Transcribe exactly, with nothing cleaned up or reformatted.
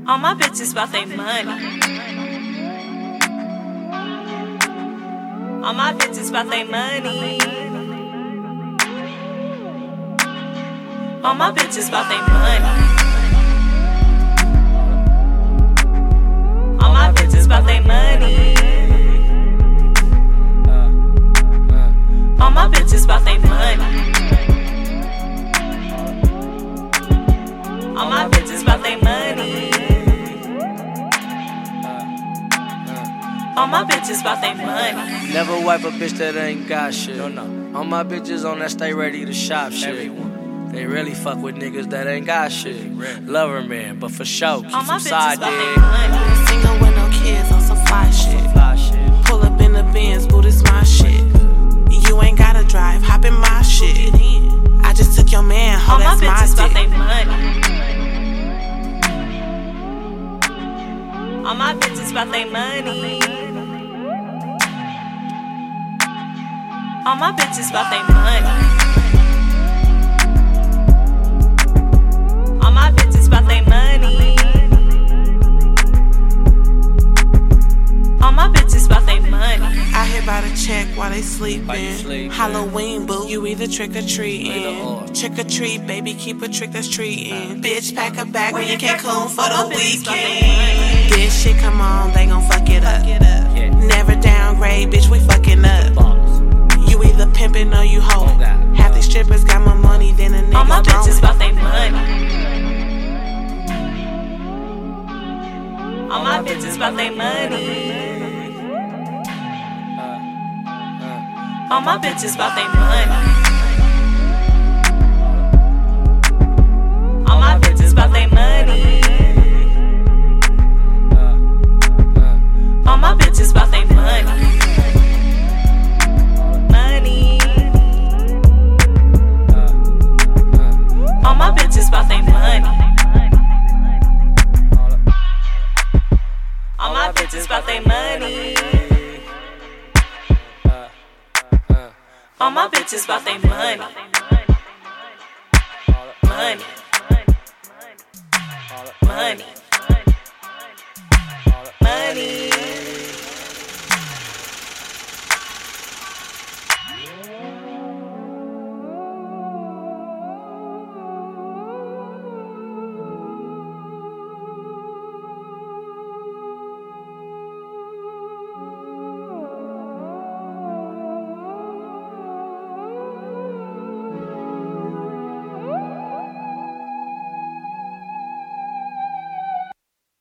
All my bitches about they money. All my bitches about they money. All my bitches about they money. All my bitches about they money. All my bitches about they money. All my bitches about they money. All my bitches about they money. Never wipe a bitch that ain't got shit. No, no. All my bitches on that stay ready to shop shit. Everyone. They really fuck with niggas that ain't got shit. Lover man, but for sure, keep some side dick. Single with no kids on some fly shit. Some fly shit. Pull up in the Benz, boo, this my shit. You ain't gotta drive, hop in my shit. I just took your man, ho, that's my bitches dick. About they money. All my bitches about they money. All my bitches about they money. All my bitches about they money. All my bitches about they money. I hit by the check while they sleeping. Sleep, Halloween, boo, you either trick or treating. Either or. Trick or treat, baby, keep a trick that's treating. Bitch, pack a bag when you can't come for the weekend. This shit come on, they gon' fuck it up. Yeah. Never downgrade, bitch, we fucking up. You either pimpin' or you hoeing. Half these strippers got more money than a nigga. All my bitches throwing. about they money. All my bitches about they money. All my bitches about they money. All my bitches about they money. All my bitches about they money. Money. All my bitches about they money. All my bitches about they money. All my bitches about they money. Money. Money. Money.